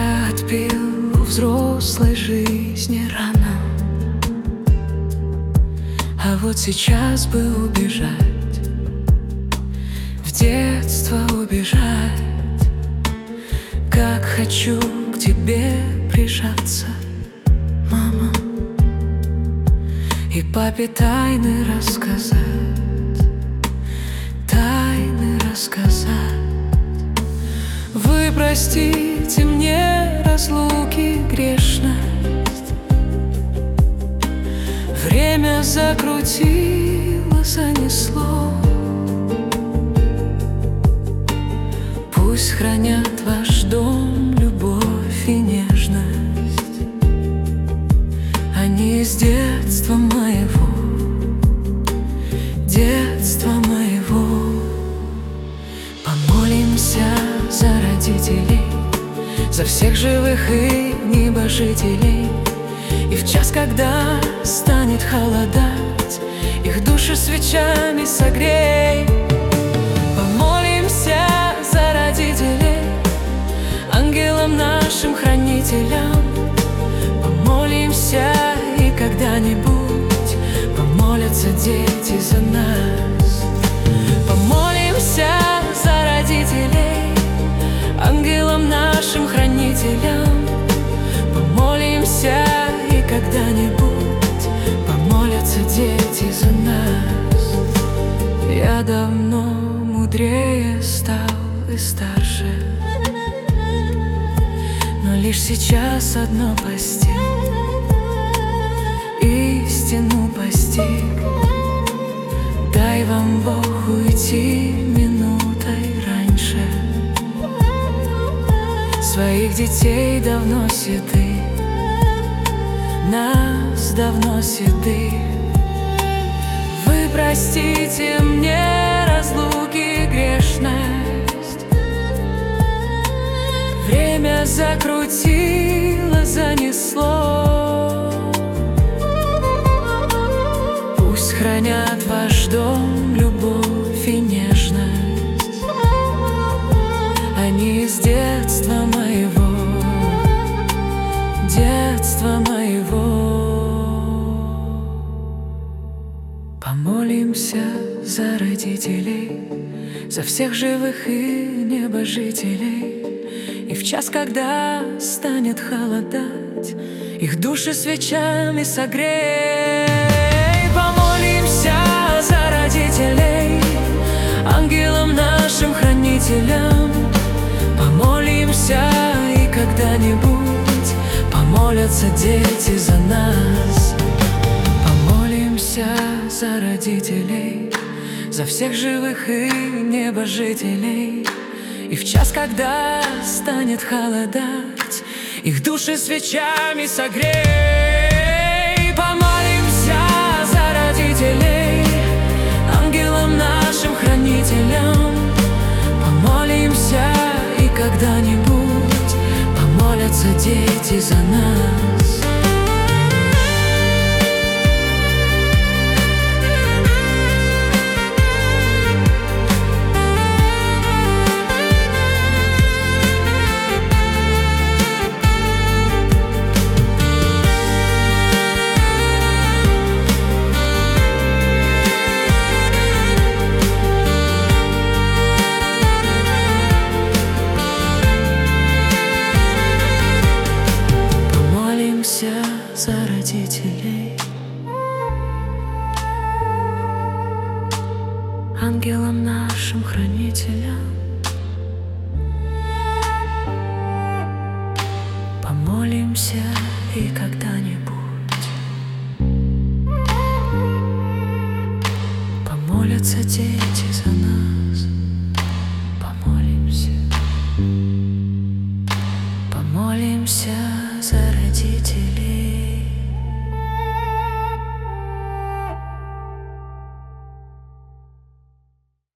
Я отпил у взрослой жизни рано, а вот сейчас бы убежать, в детство убежать. Как хочу к тебе прижаться, мама, и папе тайны рассказать, тайны рассказать. Вы простите мне разлуки грешность, время закрутило, занесло. Пусть хранят ваш дом любовь и нежность, они из детства моего, детства моего. Помолимся за родителей, за всех живых и небожителей, и в час, когда станет холодать, их души свечами согрей. Помолимся за родителей, ангелам нашим хранителям. Помолимся, и когда-нибудь помолятся дети за нас. Помолимся за родителей, ангелам нашим хранителям. Помолимся, и когда-нибудь помолятся дети за нас. Я давно мудрее стал и старше, но лишь сейчас одно постиг, истину постиг. Дай вам Бог уйти минутой раньше, своих детей давно седых, нас давно седых. Вы простите мне разлуки грешность, время закрутило, занесло. Пусть хранят ваш дом любовь и нежность, они из детства моего, детства моего. Помолимся за родителей, за всех живых и небожителей, и в час, когда станет холодать, их души свечами согрей. Помолимся за родителей, ангелам нашим хранителям. Помолимся, и когда-нибудь помолятся дети за нас. Помолимся за родителей, за всех живых и небожителей, и в час, когда станет холодать, их души свечами согрей. Помолимся за родителей, ангелам нашим хранителям. Помолимся, и когда-нибудь помолятся дети за нас. За родителей, ангелам нашим хранителям. Помолимся, и когда-нибудь помолятся дети